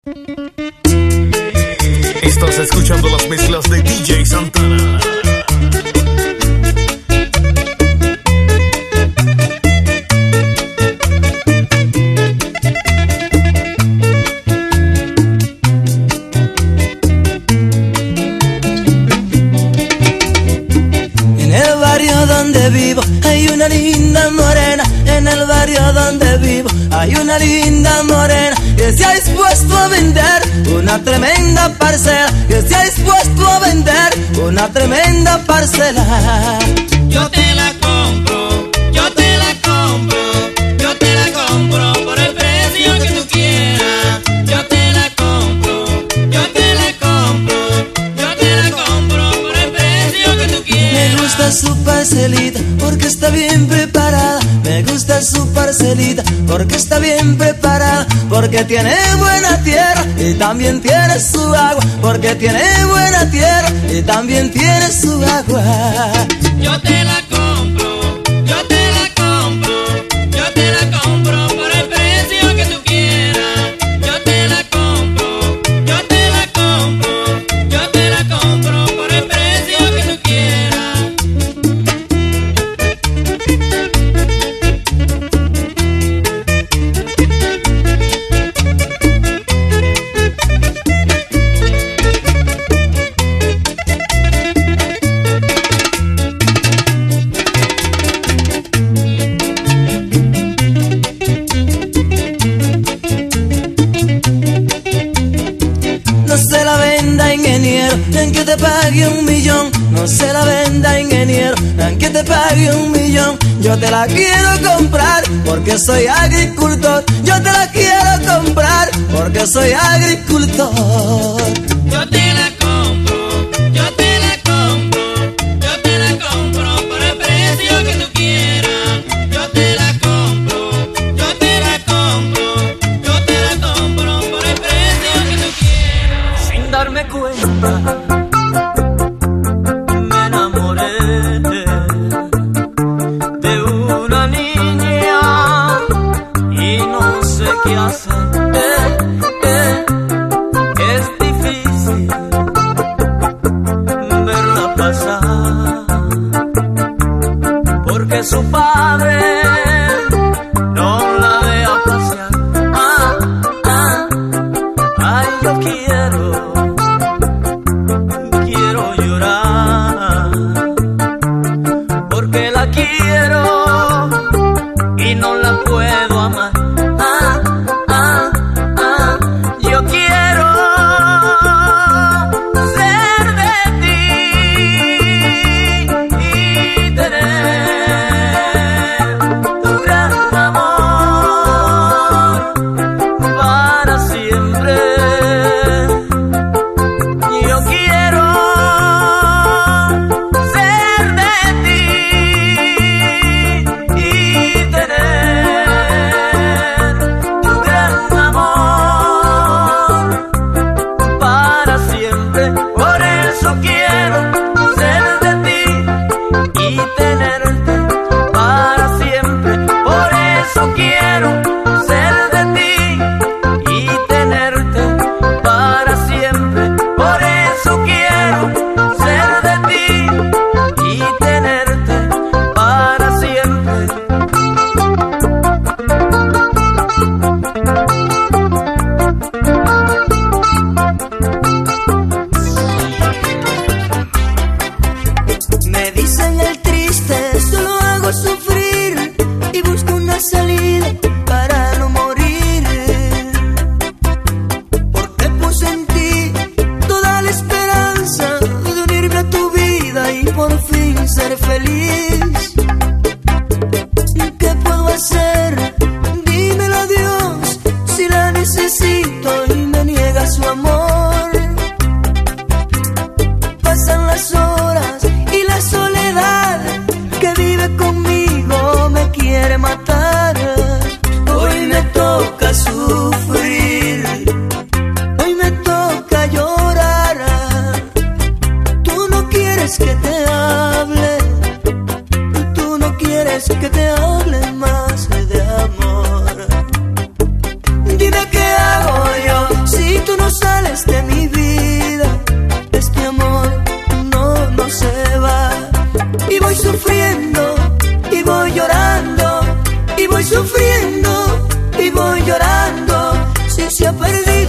Estás escuchando las mezclas de DJ Santana. En el barrio donde vivo hay una linda morena. En el barrio donde vivo hay una linda morena que se ha dispuesto a vender una tremenda parcela, que se ha dispuesto a vender una tremenda parcela. Yo te la compro, yo te la compro, yo te la compro por el precio que tú quieras. Yo te la compro, yo te la compro, yo te la compro por el precio que tú quieras. Me gusta su parcelita porque está bien preparada. Me gusta su parcelita porque está bien preparada, porque tiene buena tierra y también tiene su agua, porque tiene buena tierra y también tiene su agua. Yo te la compro, yo te la compro, yo te la compro por el precio que tú quieras. Yo te la compro, yo te la compro, yo te la compro por el precio que tú quieras. No se la venda, ingeniero, aunque te pague 1 millón. No se la venda, ingeniero, aunque te pague 1 millón. Yo te la quiero comprar porque soy agricultor. Yo te la quiero comprar porque soy agricultor. Yo te la compro, yo te la compro, yo te la compro por el precio que tú quieras. Yo te la compro, yo te la compro, yo te la compro por el precio que tú quieras. Sin darme cuenta me enamoré de una niña y no sé qué hacer. Es difícil verla pasar porque su padre no la deja pasear. Ay, yo quiero llorar porque la quiero y no la puedo amar. Yo quiero ser de ti y tener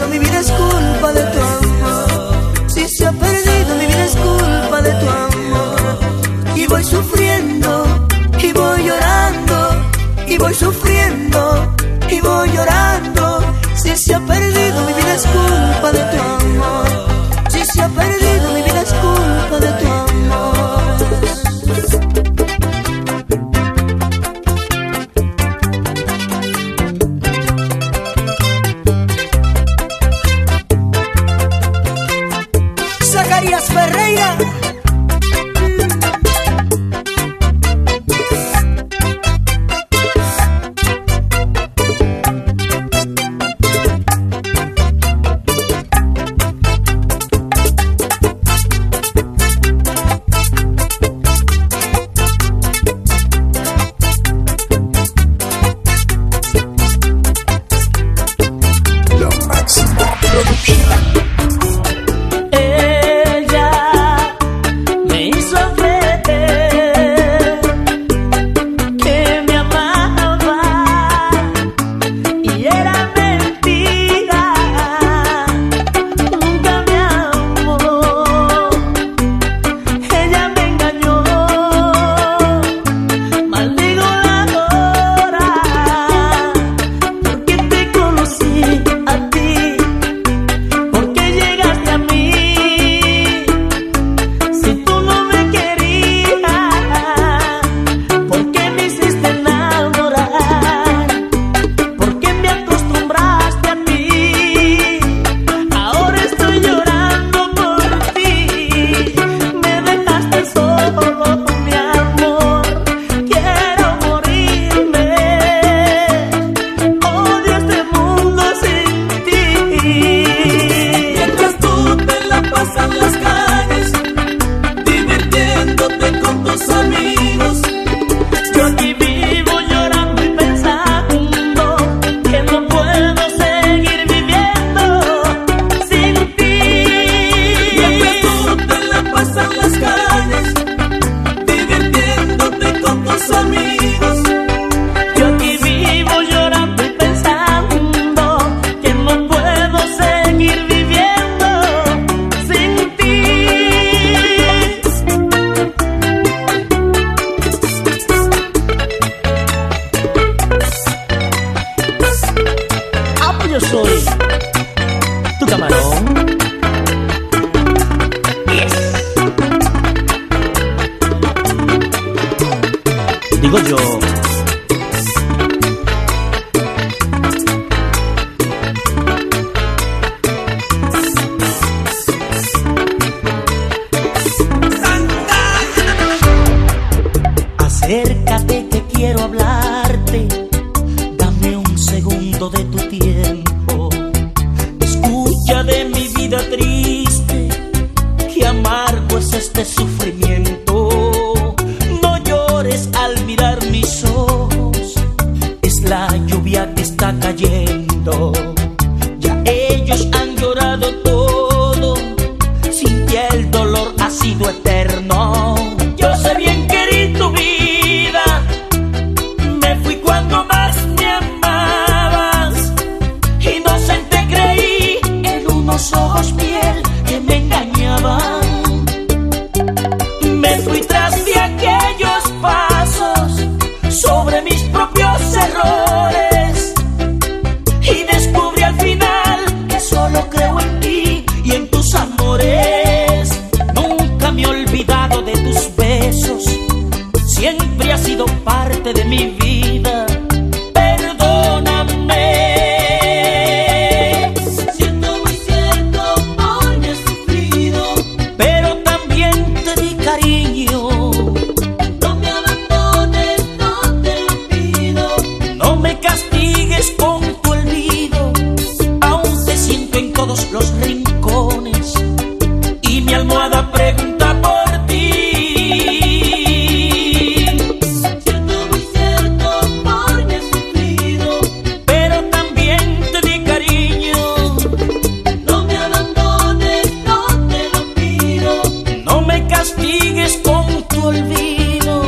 perdido, mi vida es culpa de tu amor. Si se ha perdido, mi vida es culpa de tu amor. Y voy sufriendo, y voy llorando, y voy sufriendo, y voy llorando. Si se ha perdido, mi vida es culpa de tu amor. Si se ha perdido, mi vida es culpa de tu amor. Zacarías Ferreira. Yo soy tu camarón. Yes. Digo yo. Acércate que quiero hablarte. Dame un segundo de tu tiempo. Escucha de mi vida triste, que amargo es este sufrimiento. No llores al mirar mis ojos, es la lluvia que está cayendo. Ya ellos han llorado todo, sin que el dolor ha sido eterno. Yo sé bien que herí tu vida, me fui cuando más me amabas. Inocente creí en unos ojos miel que me engañaban. Me fui tras de aquellos pasos sobre mis propios errores y descubrí al final que solo creo en ti y en tus amores. Nunca me he olvidado de tus besos, siempre has sido parte de mi vida. Perdóname. Siento muy cierto por mi sufrido, pero también te di cariño. No me abandones, no te lo pido. No me castigues con tu olvido. Aún te siento en todos los rincones y mi almohada pregunta por ti. Siento muy cierto por mi sufrido, pero también te di cariño. No me abandones, no te lo pido. No me castigues con tu olvido.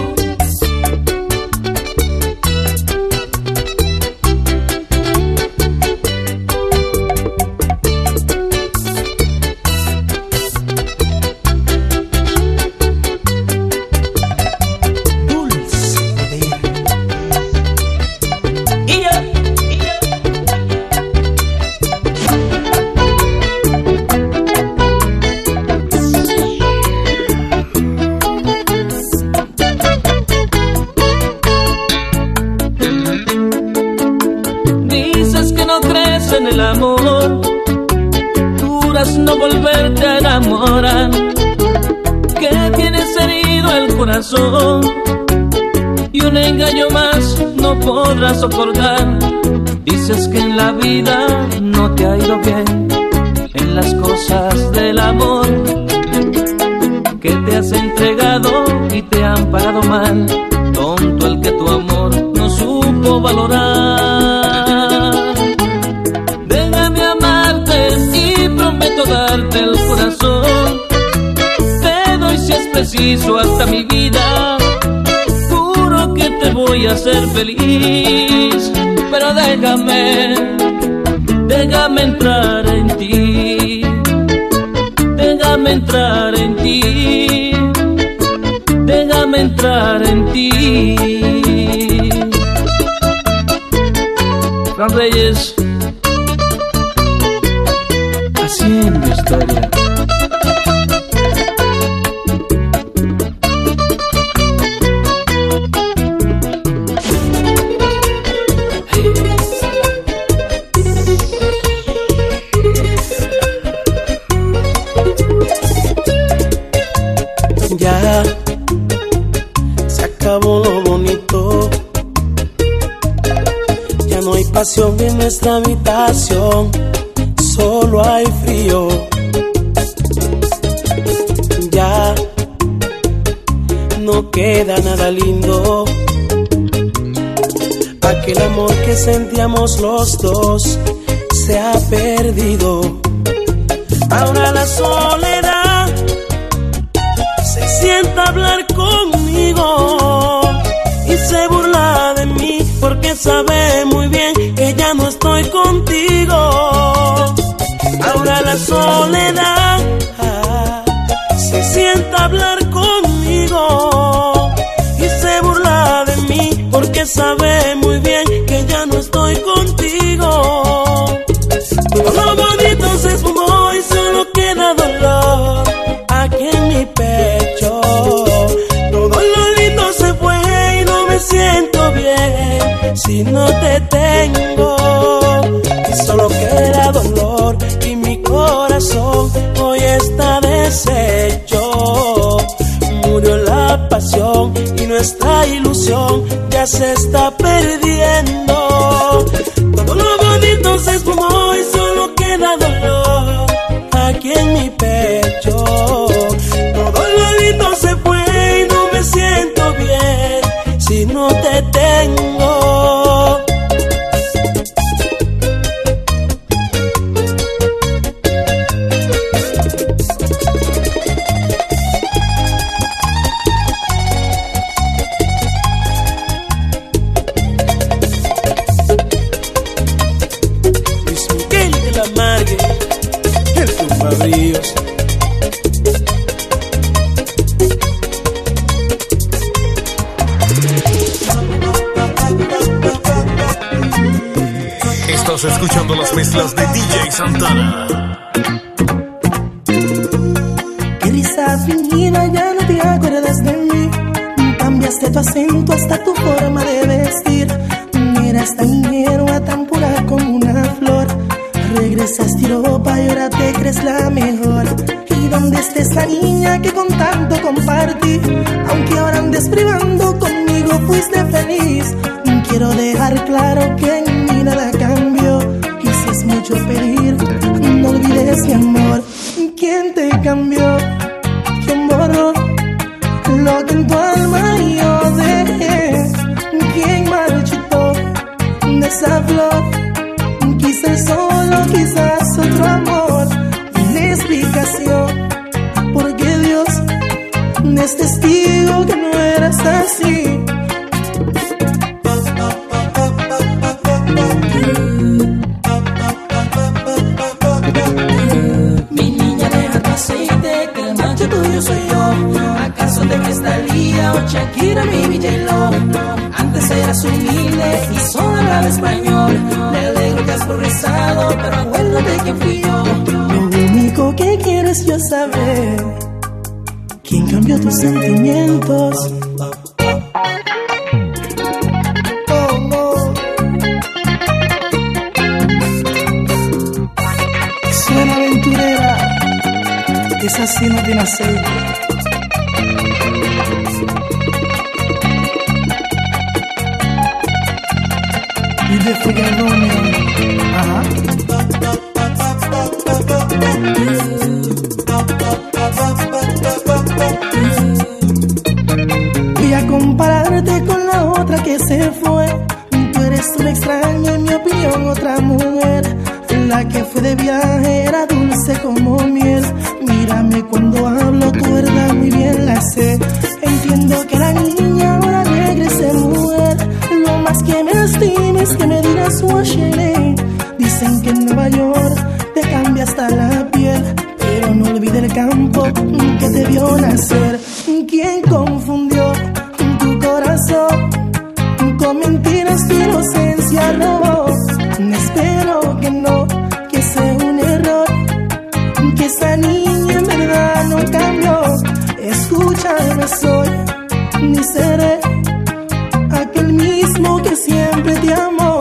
procuras no volverte a enamorar, que tienes herido el corazón y un engaño más no podrás soportar. Dices que en la vida no te ha ido bien en las cosas del amor, que te has entregado y te han pagado mal. Tonto el que tu amor no supo valorar. Déjame amarte y prometo darte el corazón. Te doy si es preciso hasta mi vida. Juro que te voy a hacer feliz. Pero déjame entrar en ti. Déjame entrar en ti. Déjame entrar en ti. Fran Reyes, haciendo historia. Ya se acabó lo bonito, ya no hay pasión en nuestra habitación, solo hay frío. Ya no queda nada lindo, aquel amor que sentíamos los dos se ha perdido. Ahora la soledad se sienta a hablar conmigo y se burla de mí porque sabe muy bien que ya no estoy contigo. Ahora la soledad se sienta a hablar conmigo y se burla de mí porque sabe muy bien que ya no estoy contigo. Todo lo bonito se esfumó y solo queda dolor aquí en mi pecho. Todo lo lindo se fue y no me siento bien si no te tengo. Y solo queda dolor y mi corazón hoy está deshecho. Murió la pasión y nuestra ilusión ya se está perdiendo. Todo lo bonito se esfumó y solo queda dolor aquí en mi pecho. Todo lo lindo se fue y no me siento bien si no te tengo. Luis Miguel de la Margue, el Tumbabríos. Estás escuchando las mezclas de DJ Santana. Qué risa fingida, ya no te acuerdas de mí. Cambiaste tu acento hasta tu forma de vestir. Eras tan ingenua, tan pura como una flor. Regresaste a Europa y ahora te crees la mejor. ¿Y dónde está esa niña que con tanto compartí? Aunque ahora andes privando, conmigo fuiste feliz. Quiero dejar claro que en mí nada cambió. Y si es mucho pedir, no olvides mi amor. ¿Quién te cambió? ¿Quién borró lo que en tu alma yo dejé? ¿Quién marchitó de esa flor? Quizás solo, quizás otro amor. Una explicación, porque Dios es testigo que no eras así. Mi niña, deja tu aceite, que el macho tuyo soy yo. ¿Acaso te crees Thalía o Shakira, mi J-Lo? Antes eras humilde y solo hablaba español. Me alegro que has progresado, pero acuérdate quién fui yo. Lo único que quiero es yo saber quién cambió tus sentimientos. Oh, no. Suena aventurera. Esa sí no tiene aceite. Y de Figueroa, ajá. Voy a compararte con la otra que se fue. Tú eres una extraña, en mi opinión, otra mujer. La que fue de viaje era dulce como miel. Mírame cuando hablo, tu verdad muy bien la sé. Entiendo que la niña ahora regrese mujer. Lo más que me lastima es que me digas Washington. Dicen que en Nueva York te cambia hasta la piel, pero no olvide el campo que te vio nacer. ¿Quién confundió tu corazón? Con mentiras tu inocencia robó. Espero que no, que sea un error, que esa niña en verdad no cambió. Escúchame, soy ni seré aquel mismo que siempre te amó.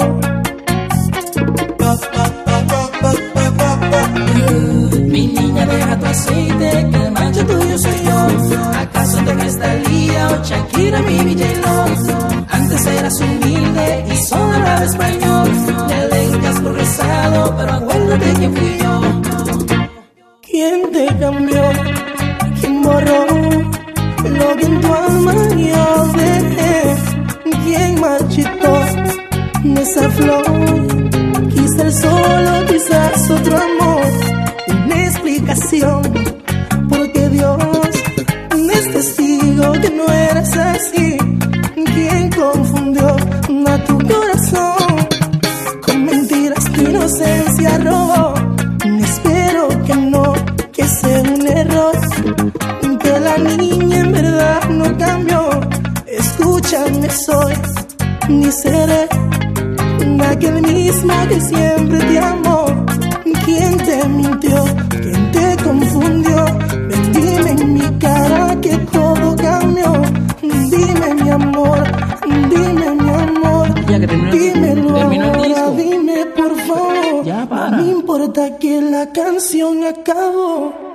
Mi niña, deja tu aceite, que el macho tuyo soy yo. ¿Acaso te crees Talía o Shakira, mi J-Lo? Antes eras humilde y solo hablaba español. Ya lengas por rezado, pero acuérdate quién fui yo. ¿Quién te cambió? ¿Quién borró lo que en tu alma yo dejé? ¿Quién marchitó esa flor? Quizá el solo, quizás otro amor. Una explicación, porque Dios es testigo que no eras así. ¿Quién confundió a tu corazón? Con mentiras tu inocencia robó. Espero que no, que sea un error, que la niña en verdad no cambió. Escúchame, soy ni seré aquel mismo que siempre te amó. ¿Quién te mintió? ¿Quién te confundió? Ven, dime en mi cara que todo cambió. Dime mi amor, dime mi amor. Ya que dímelo terminó el disco. ahora, dime por favor. Ya, para. No me importa que la canción acabó.